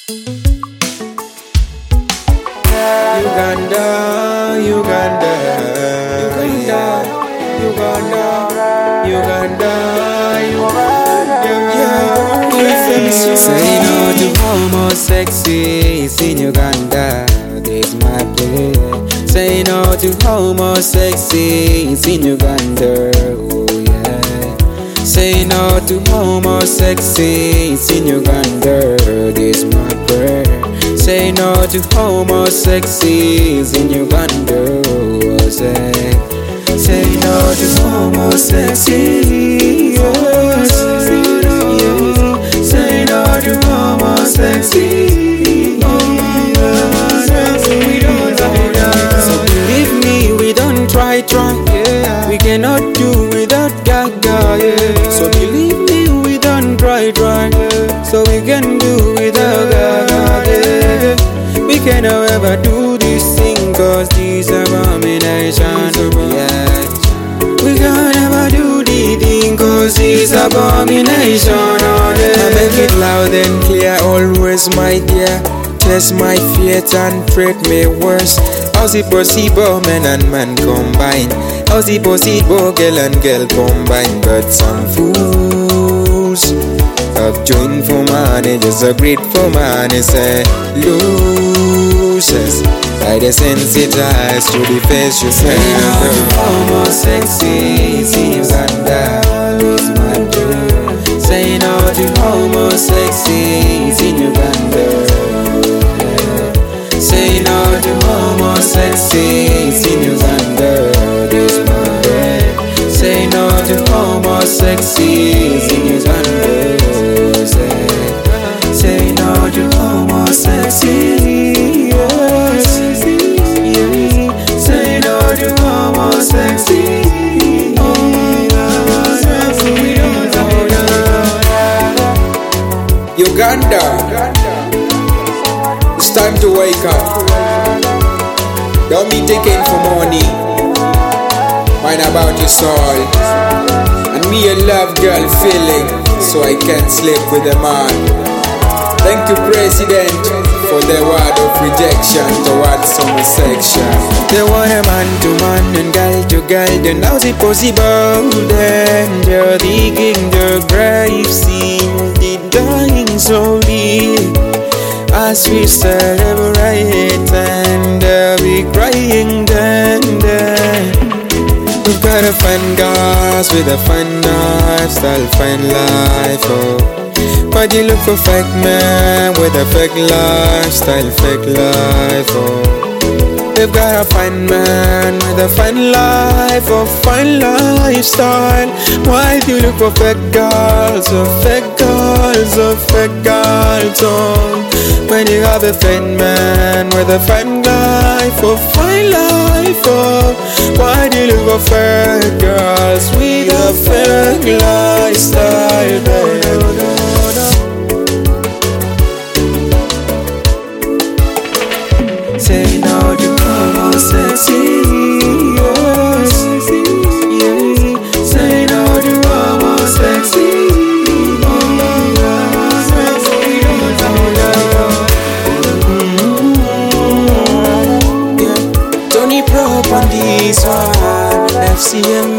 Uganda, Uganda, Uganda, Uganda, Uganda, Uganda. Say no to homosexuals in Uganda. This my play. Say no to homosexuals in Uganda. Oh yeah. Say no to homosexuals in Uganda. This my prayer. Say no to homosexuals in Uganda. Say no to homosexuals. Say no to homosexuals. So believe me, we don't try. We cannot do without Gaga. So believe me, we don't try. So we can do without Gaga. We can never do this thing, cause this abomination. We can never do the thing, cause this abomination. I make it loud and clear, always my dear. Test my faith and treat me worse. How's it possible, man and man combine? How's it possible, girl and girl combine? But some fools have joined for money, just agreed for money. Say losers, by desensitized to the face you say. Homosexuals in Uganda is my dream. Say no to homosexuals in Uganda. Say no to homosexuals in Uganda. This my dream. Say no to homosexuals in Uganda. Say no to homosexuals. Say no to homosexuals. Uganda, it's time to wake up. Don't be taken for money. Mind about your soul. And me a love girl feeling, so I can't sleep with a man. Thank you, President, for the word of rejection towards homosexual. They want a man to man and girl to girl. Then how's it possible? Then they're digging the grave, seeing the dying slowly. As we celebrate and we crying then. We've gotta find girls with a fine lifestyle, fine life, oh. But you look for fake man with a fake lifestyle, fake life, oh. We've gotta find man with a fine life, oh, fine lifestyle. Why do you look for fake girls, oh, fake girls, oh, fake girls, oh? When you have a fake man with a fine life, oh, fine life, oh. Why do you look for fake girls with a fake lifestyle, baby? Say no to homosexuals. Say no to homosexuals. Tony Prop on this one, FCM